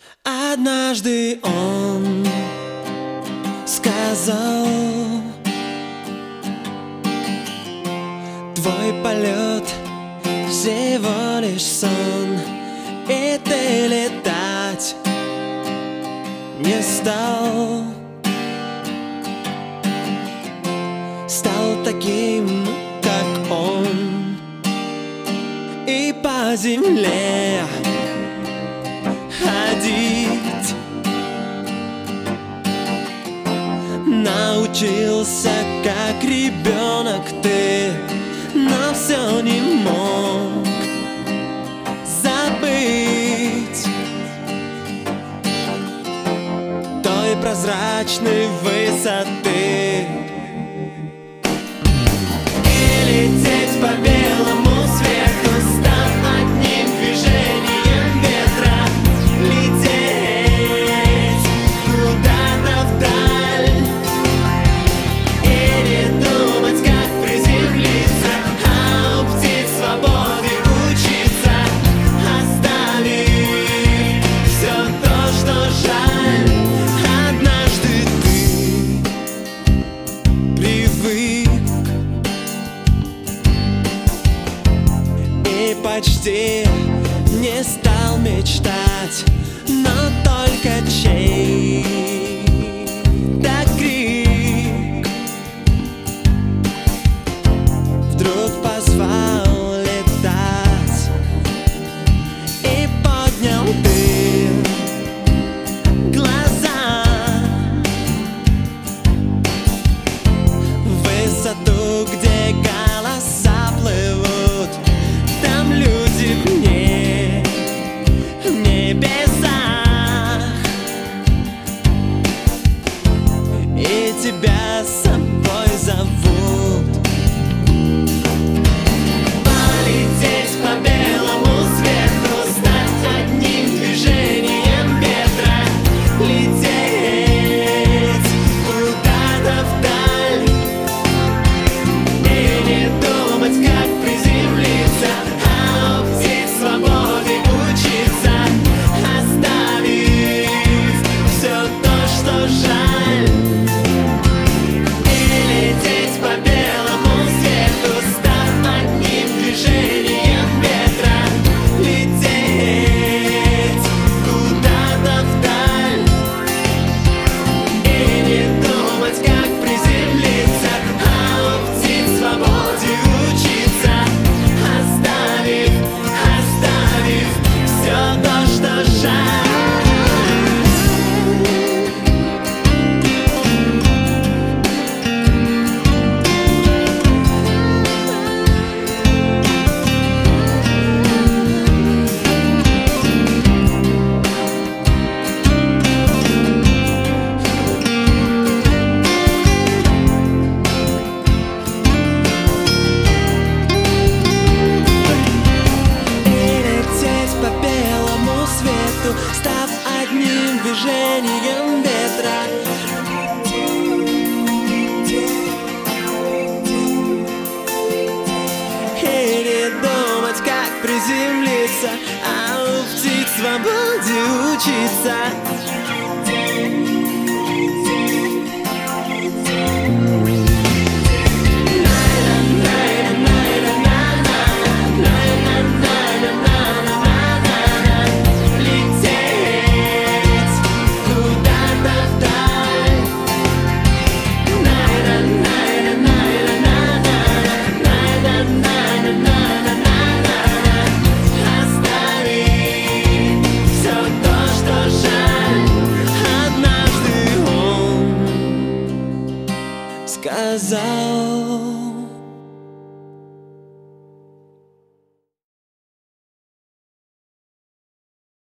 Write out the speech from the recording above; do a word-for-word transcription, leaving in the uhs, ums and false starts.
Однажды он сказал: твой полет всего лишь сон, и ты летать не стал. Стал таким, как он, и по земле ходить научился, как ребенок ты, но все не мог забыть той прозрачной высоты. И лететь по белому свету, став одним движением ветра, лететь куда-то вдаль и не думать, как приземлиться, а у птиц свободы учиться, оставив все то, что жаль. Однажды ты привык и почти не стал мечтать, но только чей-то крик вдруг позвал летать, и поднял ты глаза в высоту, где голоса плывут, там люди вне, в небесах, и тебя с собой зовут. Полететь по белому свету, стать одним движением ветра, лететь куда-то вдаль и не думать, как приземлиться, а у птиц свободы учиться, оставив все то, что жаль. И лететь по белому свету, став одним движением ветра, лететь куда-то вдаль и не думать, как приземлиться, а у птиц свободе учиться, оставив, оставив все то, что жаль. И лететь по белому свету, став одним движением ветра, и не думать, как приземлиться, а у птиц свободе учиться. Лететь куда-то вдаль, оставить все то, что жаль. Однажды он сказал: